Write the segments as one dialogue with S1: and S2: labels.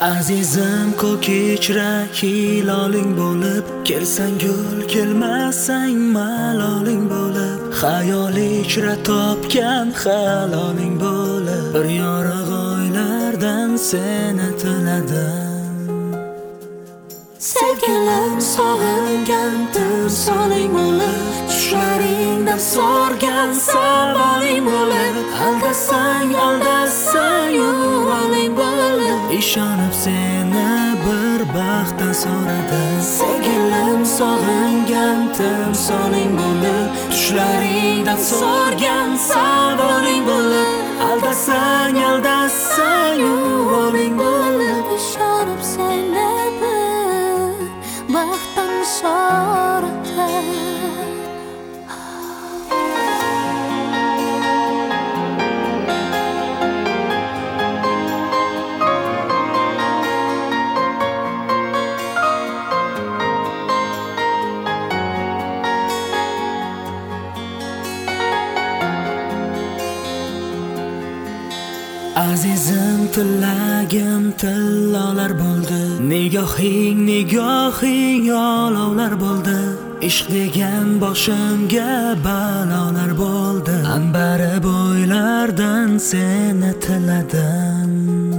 S1: Azizim ko'k kechrak hiloling bo'lib, kelsang gul kelmasang maloling bo'lib, xayol ichra topgan haloling bo'lib, bir yorug' oylardan seni tiladim. Sevgilim sog'ingan timsoling bo'lib, tushlaringdan sorgan savoling bo'lib, aldasang yuvoling bo'lib, ishonib seni bir baxtdan so'radim. Sevgilim sog'ingan timsoling bo'lib, tushlaringdan sorgan savoling bo'lib, aldasang yuvoling bo'lib,
S2: ishonib seni bir baxtdan so'radim.
S1: Azizim tilagim tillolar bo'ldi, nigohing olovlar bo'ldi, ishq degan boshimga balolar bo'ldi, anbari bo'ylardan seni tiladim.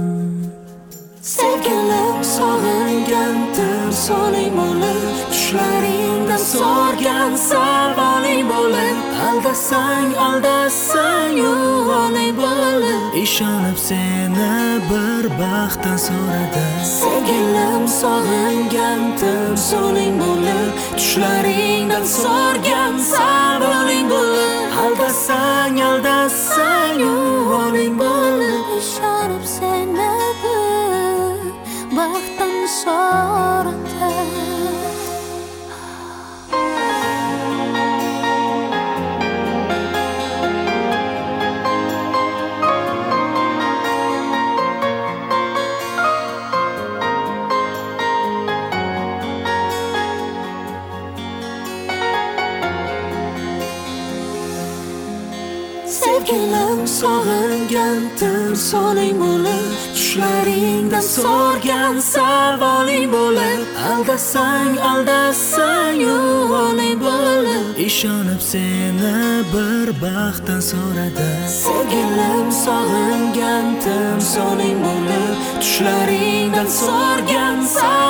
S2: Sevgilim sog'ingan timsoling bo'lib, tushlaringdan sorgan savoling bo'lib, aldasang yuvoling bo'lib,
S1: ishonib seni bir baxtdan so'radim.
S2: Sevgilim sog'ingan timsoling bo'lib, tushlaringdan sorgan savoling bo'lib,
S1: Aldasang yuvoling bo'lib,
S2: ishonib seni bir baxtdan so'radim.
S1: Sevgilim sog'ingan timsoling bo'lib, tushlaringdan sorgan savoling bo'lib, aldasang yuvoling bo'lib, ishonib seni bir baxtdan so'radim. Sevgilim sog'ingan timsoling bo'lib, tushlaringdan sorgan